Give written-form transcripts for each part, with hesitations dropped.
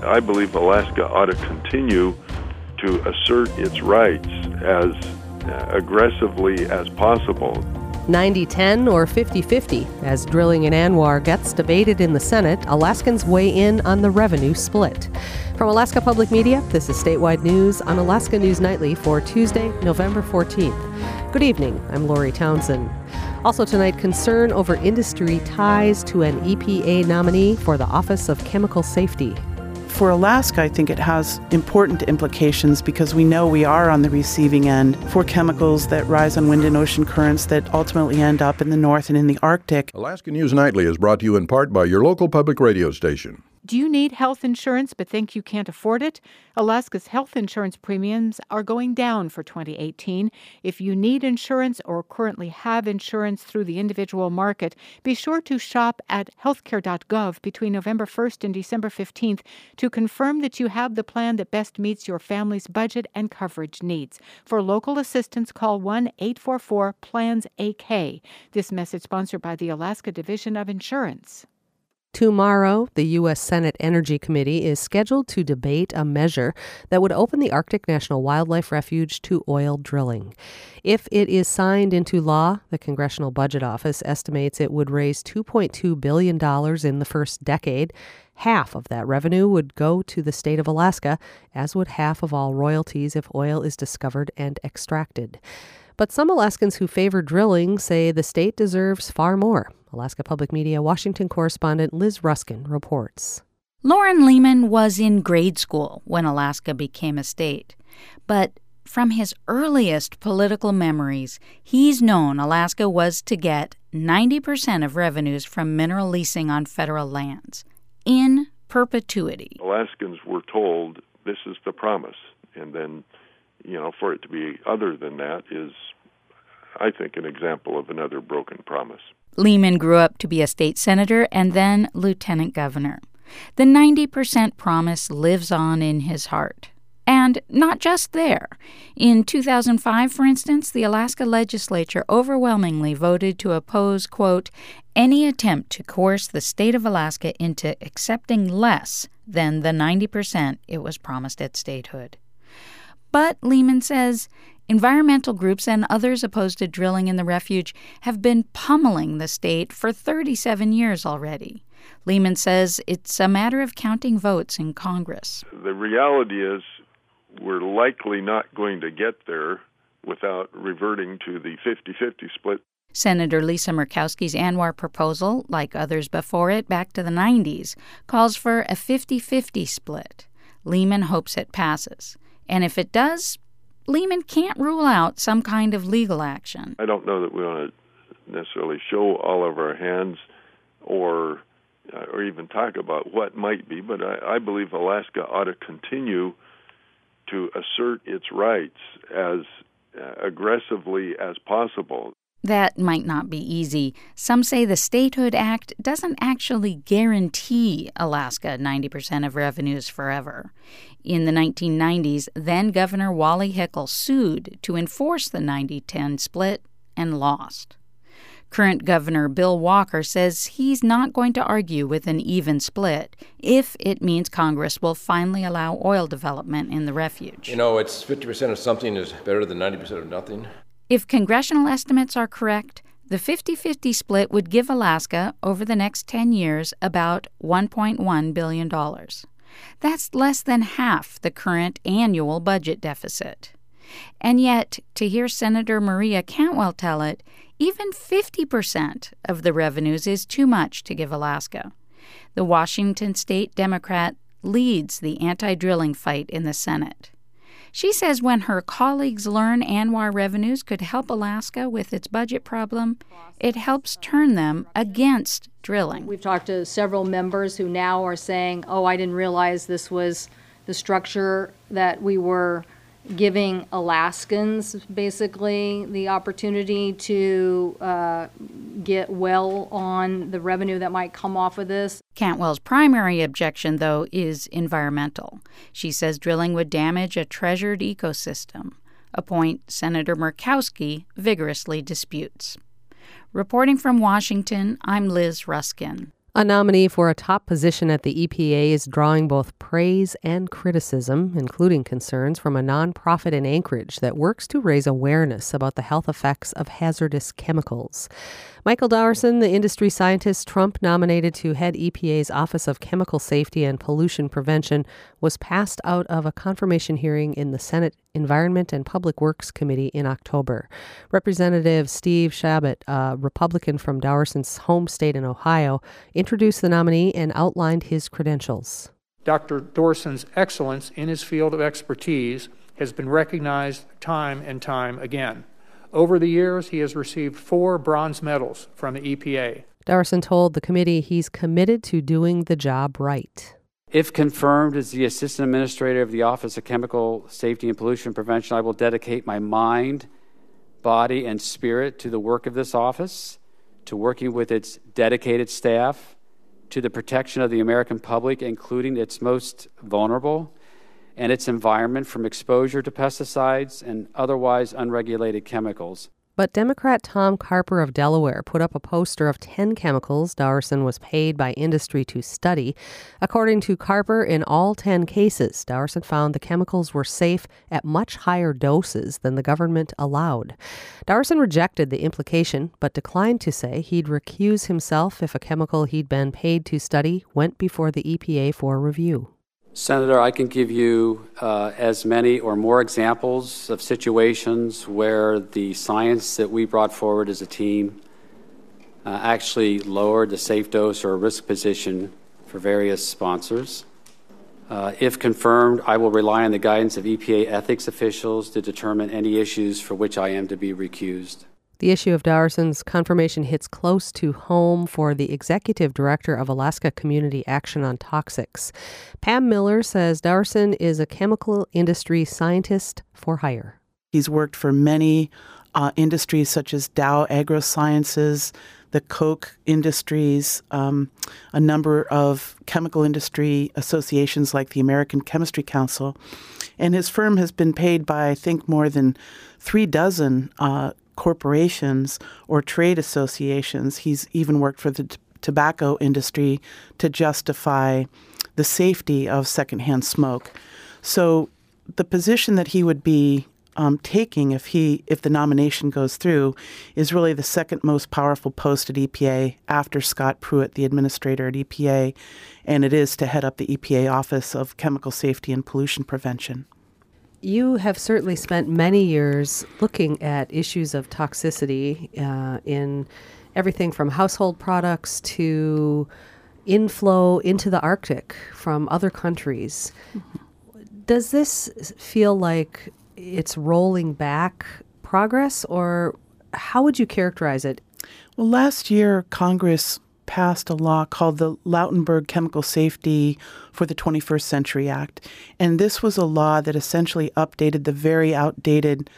I believe Alaska ought to continue to assert its rights as aggressively as possible. 90-10 or 50-50. As drilling in ANWR gets debated in the Senate, Alaskans weigh in on the revenue split. From Alaska Public Media, this is Statewide News on Alaska News Nightly for Tuesday, November 14th. Good evening, I'm Lori Townsend. Also tonight, concern over industry ties to an EPA nominee for the Office of Chemical Safety. For Alaska, I think it has important implications because we know we are on the receiving end for chemicals that rise on wind and ocean currents that ultimately end up in the north and in the Arctic. Alaska News Nightly is brought to you in part by your local public radio station. Do you need health insurance but think you can't afford it? Alaska's health insurance premiums are going down for 2018. If you need insurance or currently have insurance through the individual market, be sure to shop at healthcare.gov between November 1st and December 15th to confirm that you have the plan that best meets your family's budget and coverage needs. For local assistance, call 1-844-PLANS-AK. This message sponsored by the Alaska Division of Insurance. Tomorrow, the U.S. Senate Energy Committee is scheduled to debate a measure that would open the Arctic National Wildlife Refuge to oil drilling. If it is signed into law, the Congressional Budget Office estimates it would raise $2.2 billion in the first decade. Half of that revenue would go to the state of Alaska, as would half of all royalties if oil is discovered and extracted. But some Alaskans who favor drilling say the state deserves far more. Alaska Public Media Washington correspondent Liz Ruskin reports. Loren Lehman was in grade school when Alaska became a state. But from his earliest political memories, he's known Alaska was to get 90% of revenues from mineral leasing on federal lands, in perpetuity. Alaskans were told this is the promise, and then, for it to be other than that is, I think, an example of another broken promise. Lehman grew up to be a state senator and then lieutenant governor. The 90% promise lives on in his heart. And not just there. In 2005, for instance, the Alaska legislature overwhelmingly voted to oppose, quote, any attempt to coerce the state of Alaska into accepting less than the 90% it was promised at statehood. But, Lehman says, environmental groups and others opposed to drilling in the refuge have been pummeling the state for 37 years already. Lehman says it's a matter of counting votes in Congress. The reality is we're likely not going to get there without reverting to the 50-50 split. Senator Lisa Murkowski's ANWR proposal, like others before it back to the 90s, calls for a 50-50 split. Lehman hopes it passes. And if it does, Lehman can't rule out some kind of legal action. I don't know that we want to necessarily show all of our hands or even talk about what might be, but I believe Alaska ought to continue to assert its rights as aggressively as possible. That might not be easy. Some say the Statehood Act doesn't actually guarantee Alaska 90% of revenues forever. In the 1990s, then-Governor Wally Hickel sued to enforce the 90-10 split and lost. Current Governor Bill Walker says he's not going to argue with an even split if it means Congress will finally allow oil development in the refuge. It's 50% of something is better than 90% of nothing. If congressional estimates are correct, the 50-50 split would give Alaska, over the next 10 years, about $1.1 billion. That's less than half the current annual budget deficit. And yet, to hear Senator Maria Cantwell tell it, even 50% of the revenues is too much to give Alaska. The Washington State Democrat leads the anti-drilling fight in the Senate. She says when her colleagues learn ANWR revenues could help Alaska with its budget problem, it helps turn them against drilling. We've talked to several members who now are saying, I didn't realize this was the structure that we were giving Alaskans, basically, the opportunity to get well on the revenue that might come off of this. Cantwell's primary objection, though, is environmental. She says drilling would damage a treasured ecosystem, a point Senator Murkowski vigorously disputes. Reporting from Washington, I'm Liz Ruskin. A nominee for a top position at the EPA is drawing both praise and criticism, including concerns from a nonprofit in Anchorage that works to raise awareness about the health effects of hazardous chemicals. Michael Dowerson, the industry scientist Trump nominated to head EPA's Office of Chemical Safety and Pollution Prevention, was passed out of a confirmation hearing in the Senate Environment and Public Works Committee in October. Representative Steve Chabot, a Republican from Dowerson's home state in Ohio, introduced the nominee and outlined his credentials. Dr. Dowerson's excellence in his field of expertise has been recognized time and time again. Over the years, he has received 4 bronze medals from the EPA. Dowerson told the committee he's committed to doing the job right. If confirmed as the Assistant Administrator of the Office of Chemical Safety and Pollution Prevention, I will dedicate my mind, body, and spirit to the work of this office, to working with its dedicated staff, to the protection of the American public, including its most vulnerable, and its environment from exposure to pesticides and otherwise unregulated chemicals. But Democrat Tom Carper of Delaware put up a poster of 10 chemicals Dowerson was paid by industry to study. According to Carper, in all 10 cases, Dowerson found the chemicals were safe at much higher doses than the government allowed. Dowerson rejected the implication, but declined to say he'd recuse himself if a chemical he'd been paid to study went before the EPA for review. Senator, I can give you as many or more examples of situations where the science that we brought forward as a team actually lowered the safe dose or risk position for various sponsors. If confirmed, I will rely on the guidance of EPA ethics officials to determine any issues for which I am to be recused. The issue of Dowerson's confirmation hits close to home for the executive director of Alaska Community Action on Toxics. Pam Miller says Dowerson is a chemical industry scientist for hire. He's worked for many industries such as Dow AgroSciences, the Koch Industries, a number of chemical industry associations like the American Chemistry Council. And his firm has been paid by, I think, more than 3 dozen corporations or trade associations. He's even worked for the tobacco industry to justify the safety of secondhand smoke. So the position that he would be taking if the nomination goes through is really the second most powerful post at EPA after Scott Pruitt, the administrator at EPA, and it is to head up the EPA Office of Chemical Safety and Pollution Prevention. You have certainly spent many years looking at issues of toxicity in everything from household products to inflow into the Arctic from other countries. Mm-hmm. Does this feel like it's rolling back progress, or how would you characterize it? Well, last year, Congress passed a law called the Lautenberg Chemical Safety for the 21st Century Act. And this was a law that essentially updated the very outdated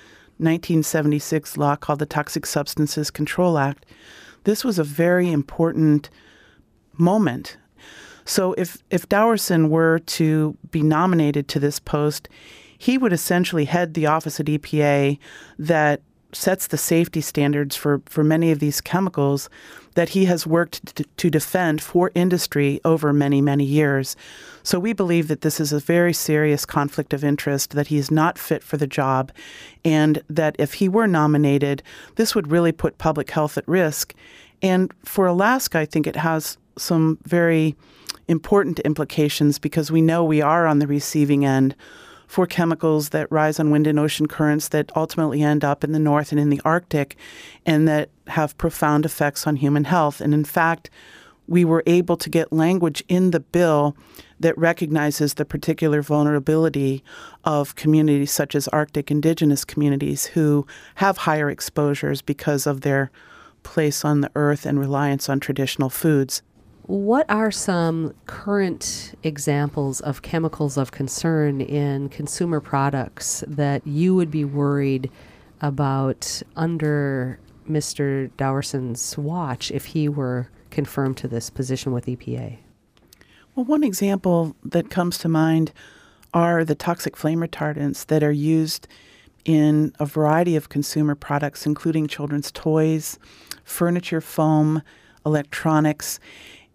1976 law called the Toxic Substances Control Act. This was a very important moment. So if Dowerson were to be nominated to this post, he would essentially head the office at EPA that sets the safety standards for many of these chemicals that he has worked to defend for industry over many, many years. So we believe that this is a very serious conflict of interest, that he is not fit for the job, and that if he were nominated, this would really put public health at risk. And for Alaska, I think it has some very important implications because we know we are on the receiving end for chemicals that rise on wind and ocean currents that ultimately end up in the North and in the Arctic and that have profound effects on human health. And in fact, we were able to get language in the bill that recognizes the particular vulnerability of communities such as Arctic indigenous communities who have higher exposures because of their place on the earth and reliance on traditional foods. What are some current examples of chemicals of concern in consumer products that you would be worried about under Mr. Dowerson's watch if he were confirmed to this position with EPA? Well, one example that comes to mind are the toxic flame retardants that are used in a variety of consumer products, including children's toys, furniture foam, electronics.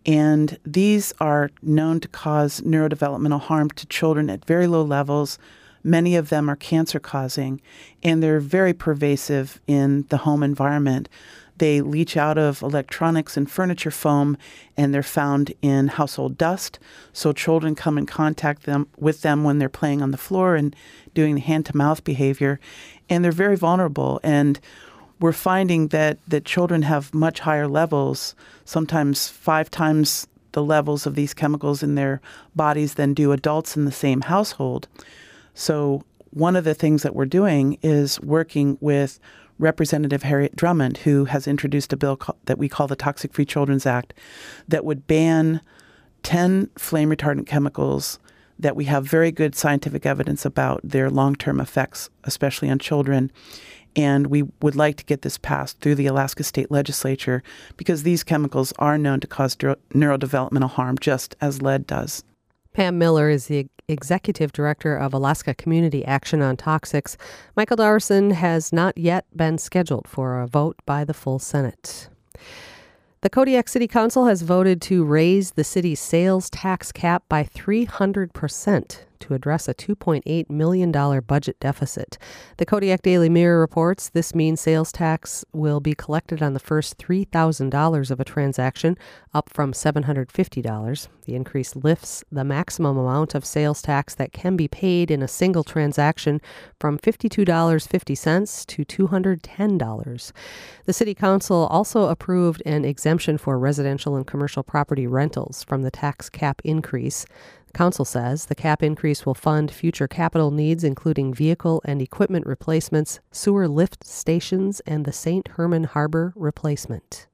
And these are known to cause neurodevelopmental harm to children at very low levels. Many of them are cancer-causing, and they're very pervasive in the home environment. They leach out of electronics and furniture foam, and they're found in household dust. So children come in contact with them when they're playing on the floor and doing the hand-to-mouth behavior. And they're very vulnerable. And we're finding that children have much higher levels, sometimes 5 times the levels of these chemicals in their bodies than do adults in the same household. So one of the things that we're doing is working with Representative Harriet Drummond, who has introduced a bill that we call the Toxic Free Children's Act, that would ban 10 flame retardant chemicals that we have very good scientific evidence about their long-term effects, especially on children. And we would like to get this passed through the Alaska State Legislature because these chemicals are known to cause neurodevelopmental harm, just as lead does. Pam Miller is the Executive Director of Alaska Community Action on Toxics. Michael Dawson has not yet been scheduled for a vote by the full Senate. The Kodiak City Council has voted to raise the city's sales tax cap by 300% to address a $2.8 million budget deficit. The Kodiak Daily Mirror reports this means sales tax will be collected on the first $3,000 of a transaction, up from $750. The increase lifts the maximum amount of sales tax that can be paid in a single transaction from $52.50 to $210. The City Council also approved an exemption for residential and commercial property rentals from the tax cap increase. Council says the cap increase will fund future capital needs, including vehicle and equipment replacements, sewer lift stations, and the St. Herman Harbor replacement.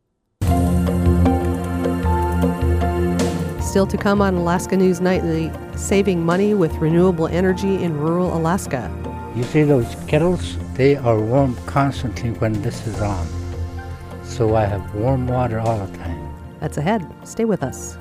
Still to come on Alaska News Nightly, saving money with renewable energy in rural Alaska. You see those kettles? They are warm constantly when this is on. So I have warm water all the time. That's ahead. Stay with us.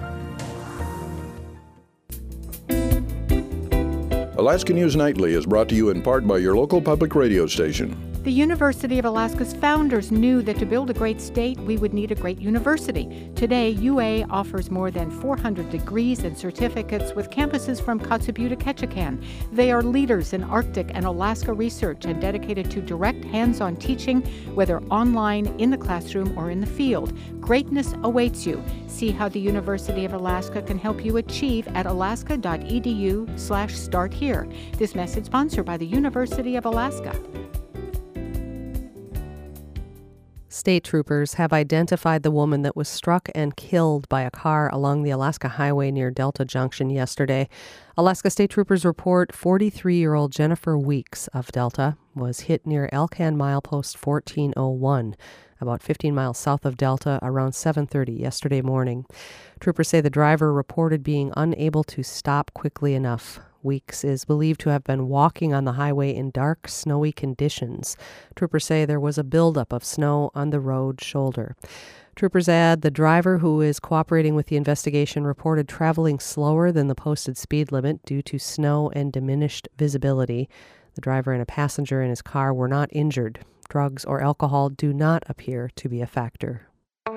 Alaska News Nightly is brought to you in part by your local public radio station. The University of Alaska's founders knew that to build a great state, we would need a great university. Today, UA offers more than 400 degrees and certificates with campuses from Kotzebue to Ketchikan. They are leaders in Arctic and Alaska research and dedicated to direct hands-on teaching, whether online, in the classroom, or in the field. Greatness awaits you. See how the University of Alaska can help you achieve at alaska.edu/start here. This message sponsored by the University of Alaska. State troopers have identified the woman that was struck and killed by a car along the Alaska Highway near Delta Junction yesterday. Alaska State Troopers report 43-year-old Jennifer Weeks of Delta was hit near Elkan milepost 1401, about 15 miles south of Delta, around 7:30 yesterday morning. Troopers say the driver reported being unable to stop quickly enough. Weeks is believed to have been walking on the highway in dark, snowy conditions. Troopers say there was a buildup of snow on the road shoulder. Troopers add the driver, who is cooperating with the investigation, reported traveling slower than the posted speed limit due to snow and diminished visibility. The driver and a passenger in his car were not injured. Drugs or alcohol do not appear to be a factor.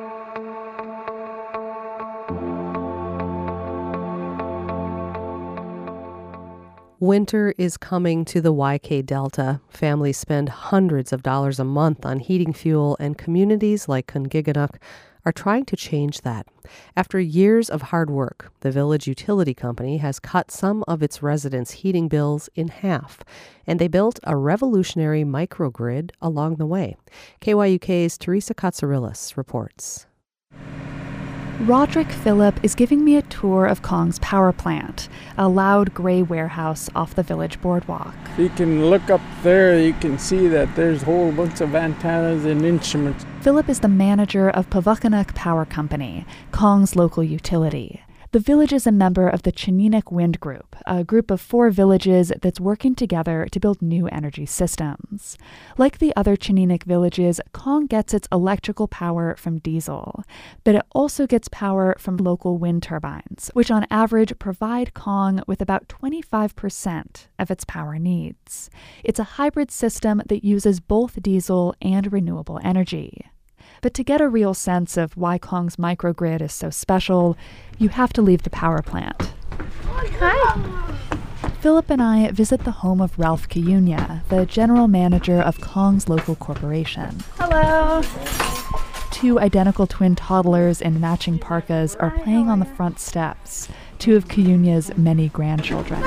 Winter is coming to the YK Delta. Families spend hundreds of dollars a month on heating fuel, and communities like Kungiganuck are trying to change that. After years of hard work, the village utility company has cut some of its residents' heating bills in half, and they built a revolutionary microgrid along the way. KYUK's Teresa Katsourelis reports. Roderick Phillip is giving me a tour of Kong's power plant, a loud gray warehouse off the village boardwalk. You can look up there, you can see that there's a whole bunch of antennas and instruments. Phillip is the manager of Pavukkanuck Power Company, Kong's local utility. The village is a member of the Chininik Wind Group, a group of 4 villages that's working together to build new energy systems. Like the other Chininik villages, Kong gets its electrical power from diesel, but it also gets power from local wind turbines, which on average provide Kong with about 25% of its power needs. It's a hybrid system that uses both diesel and renewable energy. But to get a real sense of why Kong's microgrid is so special, you have to leave the power plant. Hi. Philip and I visit the home of Ralph Cuyunia, the general manager of Kong's local corporation. Hello. Two identical twin toddlers in matching parkas are playing on the front steps, two of Cuyunia's many grandchildren.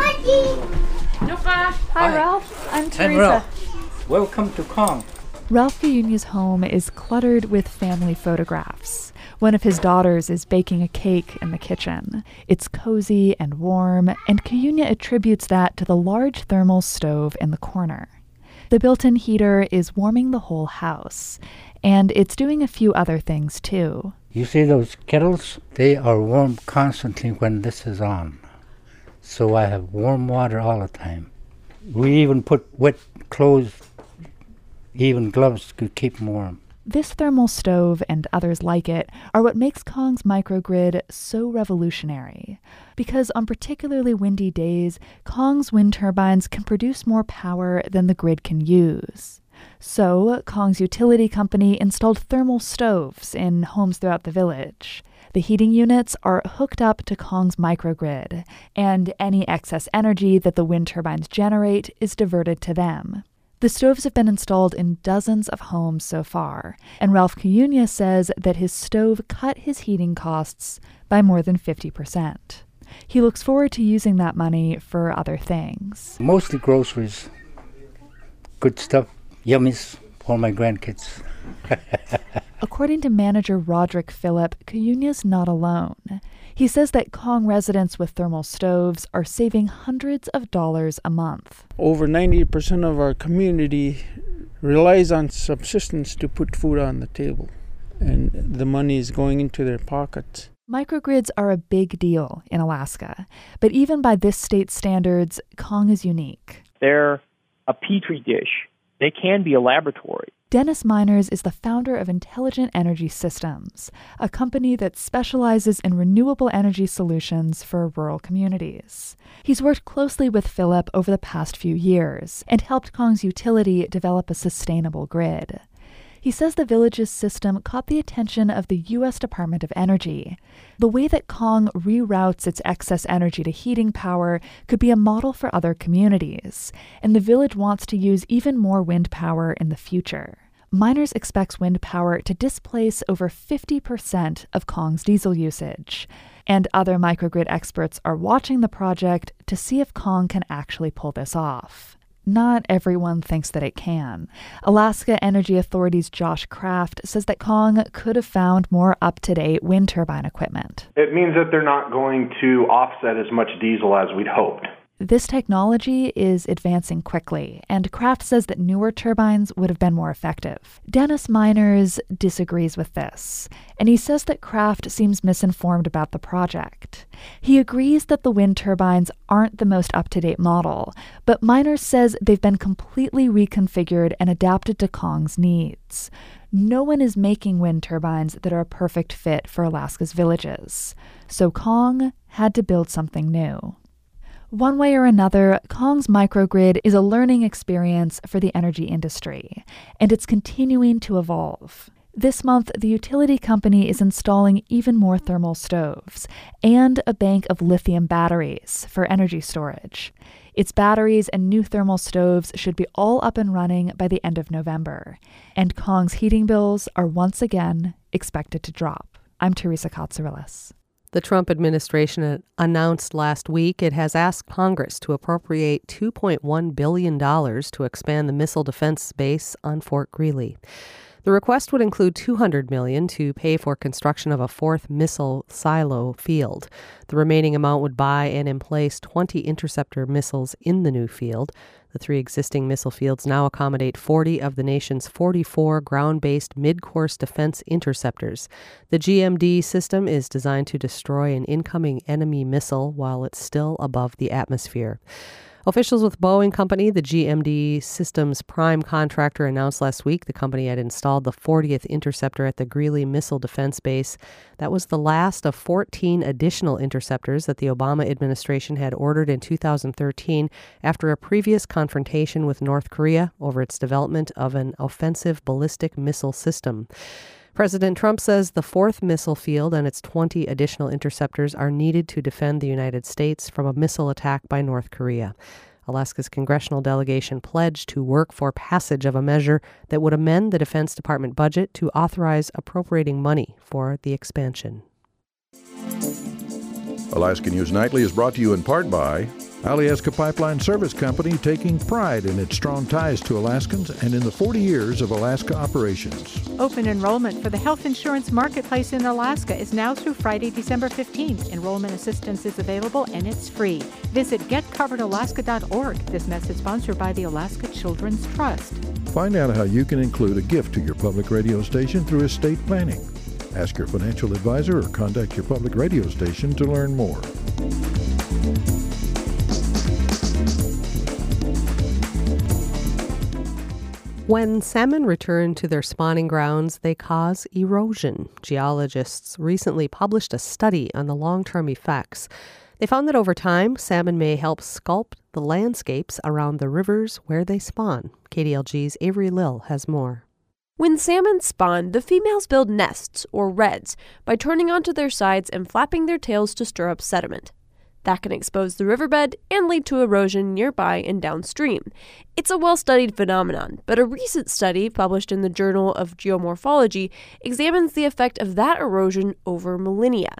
Hi, Ralph. I'm Teresa. I'm Ralph. Welcome to Kong. Ralph Cuyunia's home is cluttered with family photographs. One of his daughters is baking a cake in the kitchen. It's cozy and warm, and Cuyunia attributes that to the large thermal stove in the corner. The built-in heater is warming the whole house, and it's doing a few other things too. You see those kettles? They are warm constantly when this is on. So I have warm water all the time. We even put wet clothes, even gloves to keep them warm. This thermal stove and others like it are what makes Kong's microgrid so revolutionary. Because on particularly windy days, Kong's wind turbines can produce more power than the grid can use. So, Kong's utility company installed thermal stoves in homes throughout the village. The heating units are hooked up to Kong's microgrid, and any excess energy that the wind turbines generate is diverted to them. The stoves have been installed in dozens of homes so far, and Ralph Cuyunia says that his stove cut his heating costs by more than 50%. He looks forward to using that money for other things. Mostly groceries, good stuff, yummies for my grandkids. According to manager Roderick Phillip, Cuyunia's not alone. He says that Kong residents with thermal stoves are saving hundreds of dollars a month. Over 90% of our community relies on subsistence to put food on the table, and the money is going into their pockets. Microgrids are a big deal in Alaska, but even by this state's standards, Kong is unique. They're a petri dish. They can be a laboratory. Dennis Miners is the founder of Intelligent Energy Systems, a company that specializes in renewable energy solutions for rural communities. He's worked closely with Philip over the past few years and helped Kong's utility develop a sustainable grid. He says the village's system caught the attention of the U.S. Department of Energy. The way that Kong reroutes its excess energy to heating power could be a model for other communities, and the village wants to use even more wind power in the future. Miners expects wind power to displace over 50% of Kong's diesel usage, and other microgrid experts are watching the project to see if Kong can actually pull this off. Not everyone thinks that it can. Alaska Energy Authority's Josh Kraft says that Kong could have found more up-to-date wind turbine equipment. It means that they're not going to offset as much diesel as we'd hoped. This technology is advancing quickly, and Kraft says that newer turbines would have been more effective. Dennis Miners disagrees with this, and he says that Kraft seems misinformed about the project. He agrees that the wind turbines aren't the most up-to-date model, but Miners says they've been completely reconfigured and adapted to Kong's needs. No one is making wind turbines that are a perfect fit for Alaska's villages, so Kong had to build something new. One way or another, Kong's microgrid is a learning experience for the energy industry, and it's continuing to evolve. This month, the utility company is installing even more thermal stoves and a bank of lithium batteries for energy storage. Its batteries and new thermal stoves should be all up and running by the end of November, and Kong's heating bills are once again expected to drop. I'm Teresa Katsourelis. The Trump administration announced last week it has asked Congress to appropriate $2.1 billion to expand the missile defense base on Fort Greely. The request would include $200 million to pay for construction of a fourth missile silo field. The remaining amount would buy and emplace 20 interceptor missiles in the new field. The 3 existing missile fields now accommodate 40 of the nation's 44 ground-based mid-course defense interceptors. The GMD system is designed to destroy an incoming enemy missile while it's still above the atmosphere. Officials with Boeing Company, the GMD system's prime contractor, announced last week the company had installed the 40th interceptor at the Greely Missile Defense Base. That was the last of 14 additional interceptors that the Obama administration had ordered in 2013 after a previous confrontation with North Korea over its development of an offensive ballistic missile system. President Trump says the 4th missile field and its 20 additional interceptors are needed to defend the United States from a missile attack by North Korea. Alaska's congressional delegation pledged to work for passage of a measure that would amend the Defense Department budget to authorize appropriating money for the expansion. Alaska News Nightly is brought to you in part by Alyeska Pipeline Service Company, taking pride in its strong ties to Alaskans and in the 40 years of Alaska operations. Open enrollment for the health insurance marketplace in Alaska is now through Friday, December 15th. Enrollment assistance is available and it's free. Visit getcoveredalaska.org. This message sponsored by the Alaska Children's Trust. Find out how you can include a gift to your public radio station through estate planning. Ask your financial advisor or contact your public radio station to learn more. When salmon return to their spawning grounds, they cause erosion. Geologists recently published a study on the long-term effects. They found that over time, salmon may help sculpt the landscapes around the rivers where they spawn. KDLG's Avery Lill has more. When salmon spawn, the females build nests, or redds, by turning onto their sides and flapping their tails to stir up sediment. That can expose the riverbed and lead to erosion nearby and downstream. It's a well-studied phenomenon, but a recent study published in the Journal of Geomorphology examines the effect of that erosion over millennia.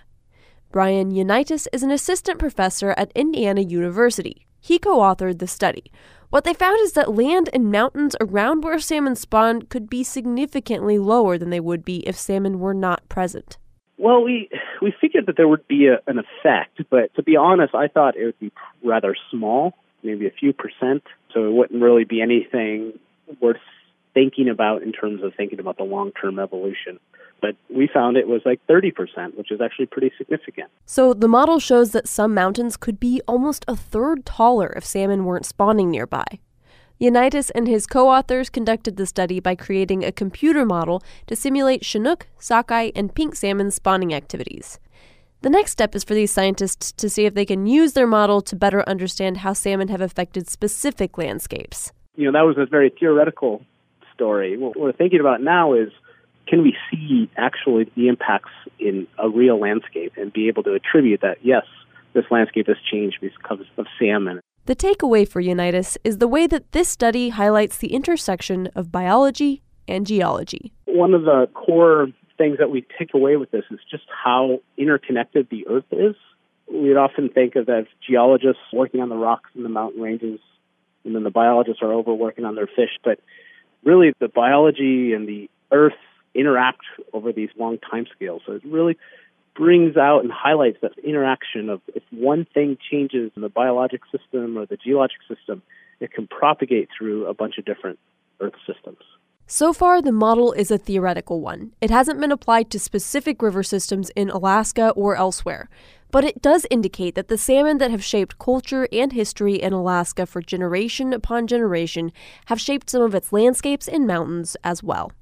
Brian Unitas is an assistant professor at Indiana University. He co-authored the study. What they found is that land and mountains around where salmon spawn could be significantly lower than they would be if salmon were not present. Well, we figured that there would be an effect, but to be honest, I thought it would be rather small, maybe a few percent, so it wouldn't really be anything worth thinking about in terms of thinking about the long-term evolution. But we found it was like 30%, which is actually pretty significant. So the model shows that some mountains could be almost a third taller if salmon weren't spawning nearby. Unitas and his co-authors conducted the study by creating a computer model to simulate Chinook, sockeye, and pink salmon spawning activities. The next step is for these scientists to see if they can use their model to better understand how salmon have affected specific landscapes. That was a very theoretical story. What we're thinking about now is, can we see actually the impacts in a real landscape and be able to attribute that, yes, this landscape has changed because of salmon. The takeaway for Unitas is the way that this study highlights the intersection of biology and geology. One of the core things that we take away with this is just how interconnected the Earth is. We'd often think of as geologists working on the rocks in the mountain ranges, and then the biologists are over working on their fish. But really, the biology and the Earth interact over these long time scales. So it really brings out and highlights that interaction of if one thing changes in the biologic system or the geologic system, it can propagate through a bunch of different Earth systems. So far, the model is a theoretical one. It hasn't been applied to specific river systems in Alaska or elsewhere. But it does indicate that the salmon that have shaped culture and history in Alaska for generation upon generation have shaped some of its landscapes and mountains as well.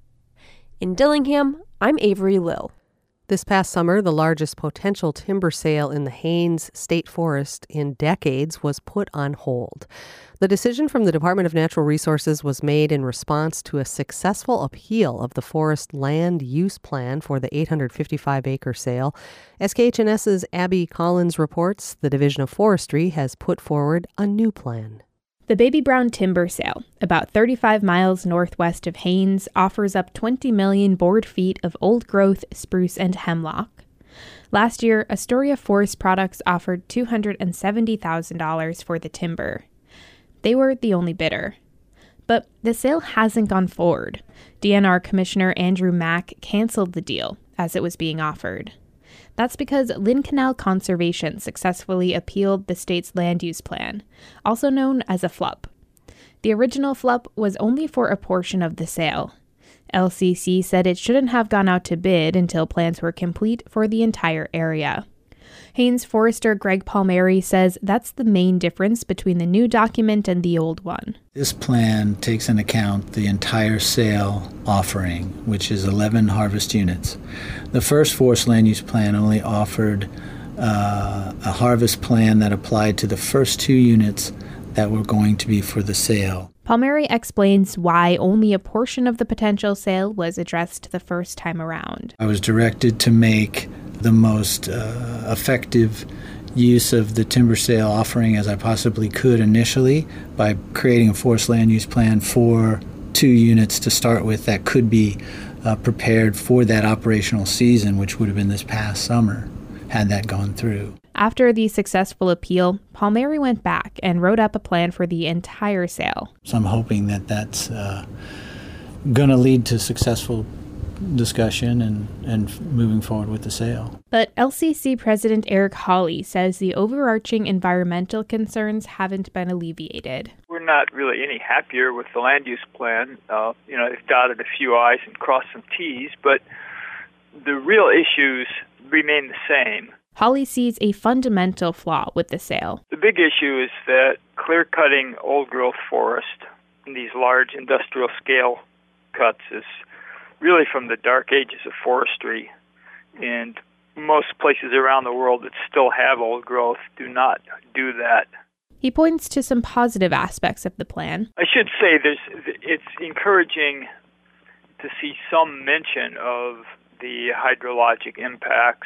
In Dillingham, I'm Avery Lill. This past summer, the largest potential timber sale in the Haines State Forest in decades was put on hold. The decision from the Department of Natural Resources was made in response to a successful appeal of the forest land use plan for the 855-acre sale. SKHNS's Abby Collins reports the Division of Forestry has put forward a new plan. The Baby Brown Timber Sale, about 35 miles northwest of Haines, offers up 20 million board feet of old-growth spruce and hemlock. Last year, Astoria Forest Products offered $270,000 for the timber. They were the only bidder. But the sale hasn't gone forward. DNR Commissioner Andrew Mack canceled the deal as it was being offered. That's because Lynn Canal Conservation successfully appealed the state's land use plan, also known as a FLUP. The original FLUP was only for a portion of the sale. LCC said it shouldn't have gone out to bid until plans were complete for the entire area. Haines forester Greg Palmieri says that's the main difference between the new document and the old one. This plan takes into account the entire sale offering, which is 11 harvest units. The first forest land use plan only offered a harvest plan that applied to the first 2 units that were going to be for the sale. Palmieri explains why only a portion of the potential sale was addressed the first time around. I was directed to make the most effective use of the timber sale offering as I possibly could initially by creating a forest land use plan for 2 units to start with that could be prepared for that operational season, which would have been this past summer, had that gone through. After the successful appeal, Palmieri went back and wrote up a plan for the entire sale. So I'm hoping that that's going to lead to successful discussion and moving forward with the sale. But LCC President Eric Hawley says the overarching environmental concerns haven't been alleviated. We're not really any happier with the land use plan. They've dotted a few I's and crossed some T's, but the real issues remain the same. Hawley sees a fundamental flaw with the sale. The big issue is that clear-cutting old-growth forest in these large industrial-scale cuts is really from the dark ages of forestry, and most places around the world that still have old growth do not do that. He points to some positive aspects of the plan. I should say it's encouraging to see some mention of the hydrologic impacts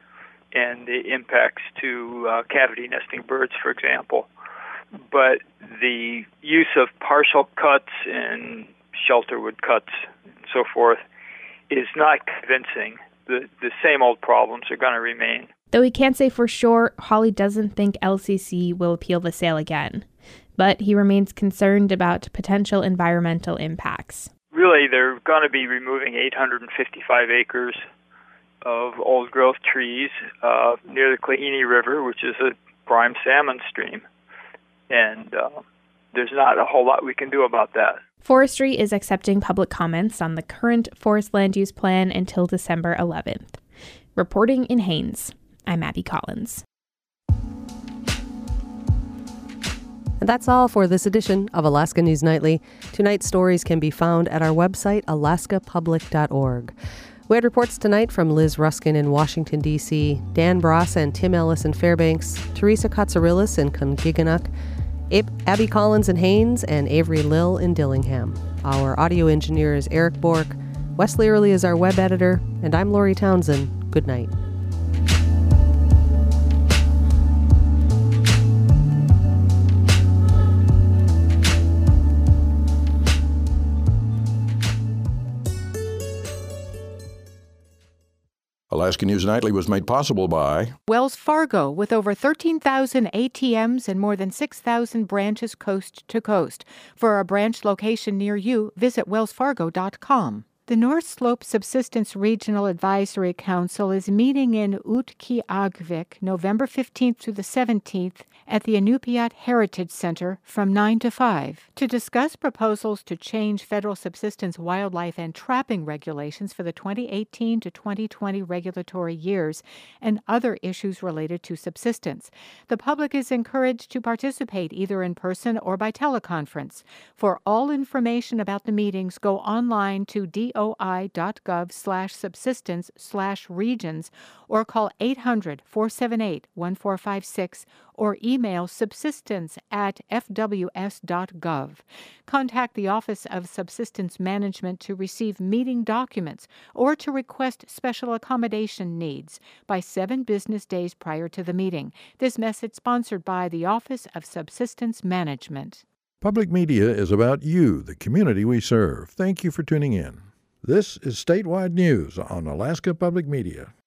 and the impacts to cavity nesting birds, for example. But the use of partial cuts and shelterwood cuts and so forth is not convincing. The same old problems are going to remain. Though he can't say for sure, Hawley doesn't think LCC will appeal the sale again. But he remains concerned about potential environmental impacts. Really, they're going to be removing 855 acres of old-growth trees near the Klehini River, which is a prime salmon stream. And there's not a whole lot we can do about that. Forestry is accepting public comments on the current forest land use plan until December 11th. Reporting in Haines, I'm Abby Collins. And that's all for this edition of Alaska News Nightly. Tonight's stories can be found at our website, alaskapublic.org. We had reports tonight from Liz Ruskin in Washington, D.C., Dan Bross and Tim Ellis in Fairbanks, Teresa Katsarillis in Kungiganuck, Abby Collins in Haines, and Avery Lill in Dillingham. Our audio engineer is Eric Bork. Wesley Early is our web editor, and I'm Lori Townsend. Good night. Alaska News Nightly was made possible by Wells Fargo, with over 13,000 ATMs and more than 6,000 branches coast to coast. For a branch location near you, visit wellsfargo.com. The North Slope Subsistence Regional Advisory Council is meeting in Utqiagvik November 15th through the 17th at the Inupiat Heritage Center from 9 to 5 to discuss proposals to change federal subsistence wildlife and trapping regulations for the 2018 to 2020 regulatory years and other issues related to subsistence. The public is encouraged to participate either in person or by teleconference. For all information about the meetings, go online to doi.gov/subsistence/regions or call 800-478-1456 or email subsistence@fws.gov. Contact the Office of Subsistence Management to receive meeting documents or to request special accommodation needs by 7 business days prior to the meeting. This message sponsored by the Office of Subsistence Management. Public media is about you, the community we serve. Thank you for tuning in. This is Statewide News on Alaska Public Media.